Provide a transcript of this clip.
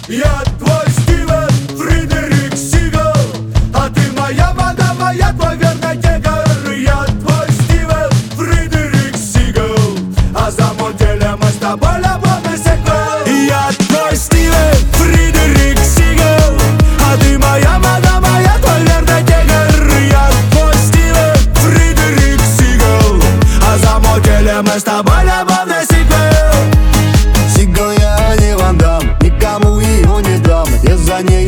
Я твой Стивен Фредерик Сигал, а ты моя мадама, я твой верный тигр. Я твой Стивен Фредерик Сигал, а за моделем мы с тобой любовный сиквел. Я твой Стивен Фредерик Сигал, а ты моя мадама, я твой верный тигр. Я твой Стивен Фредерик Сигал, а за моделем мы с тобой любовный сиквел. Сигал, я не Ван Дам, никому ее не дам. Я за ней